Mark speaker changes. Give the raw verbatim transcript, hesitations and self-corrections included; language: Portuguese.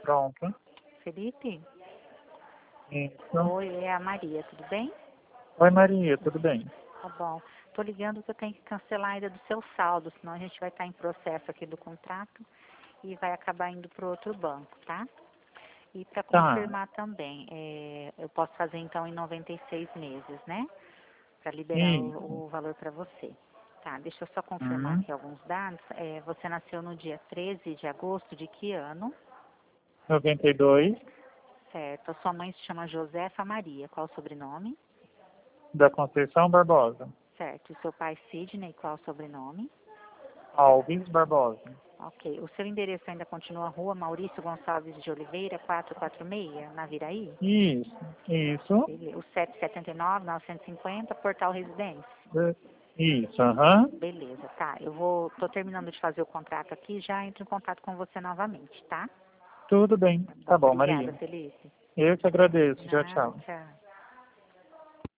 Speaker 1: Pronto.
Speaker 2: Felipe?
Speaker 1: Isso.
Speaker 2: Oi, é a Maria, tudo bem?
Speaker 1: Oi, Maria, tudo bem?
Speaker 2: Tá bom. Tô ligando que eu tenho que cancelar ainda do seu saldo, senão a gente vai estar em processo aqui do contrato e vai acabar indo para outro banco, tá? E para
Speaker 1: Tá.
Speaker 2: confirmar também, é, eu posso fazer então em noventa e seis meses, né? Para liberar
Speaker 1: Isso.
Speaker 2: o, o valor para você. Tá, deixa eu só confirmar
Speaker 1: Hum.
Speaker 2: aqui alguns dados. É, você nasceu no dia treze de agosto de que ano?
Speaker 1: noventa e dois,
Speaker 2: Certo. A sua mãe se chama Josefa Maria. Qual o sobrenome?
Speaker 1: da Conceição Barbosa.
Speaker 2: Certo. E seu pai Sidney, qual o sobrenome?
Speaker 1: Alves Barbosa.
Speaker 2: Ok. O seu endereço ainda continua Rua Maurício Gonçalves de Oliveira, quatrocentos e quarenta e seis, na Viraí?
Speaker 1: Isso. Isso.
Speaker 2: Beleza. O setecentos e setenta e nove, novecentos e cinquenta, Portal Residência.
Speaker 1: Isso, aham.
Speaker 2: Beleza, tá. Eu vou, tô terminando de fazer o contrato aqui, já entro em contato com você novamente, tá?
Speaker 1: Tudo bem.
Speaker 2: Tá bom.
Speaker 1: Tá bom,
Speaker 2: Obrigada,
Speaker 1: Maria.
Speaker 2: Felipe.
Speaker 1: Eu que agradeço. Tchau,
Speaker 2: Nada,
Speaker 1: tchau.
Speaker 2: tchau.